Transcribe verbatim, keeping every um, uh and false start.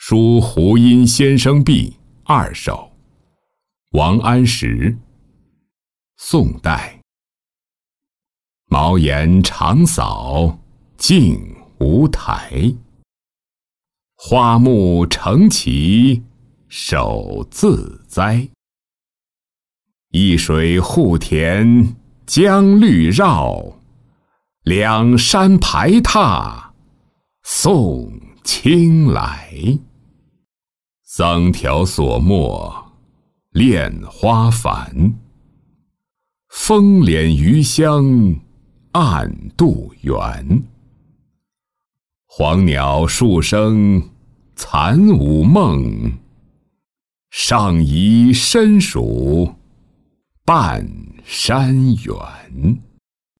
书胡因先生壁二首，王安石。宋代。茅檐长扫净无台，花木成畦手自栽。一水护田将绿绕，两山排闼送青来。桑条索没恋花繁，风敛余香暗度圆。黄鸟数声残午梦，上移深属半山远。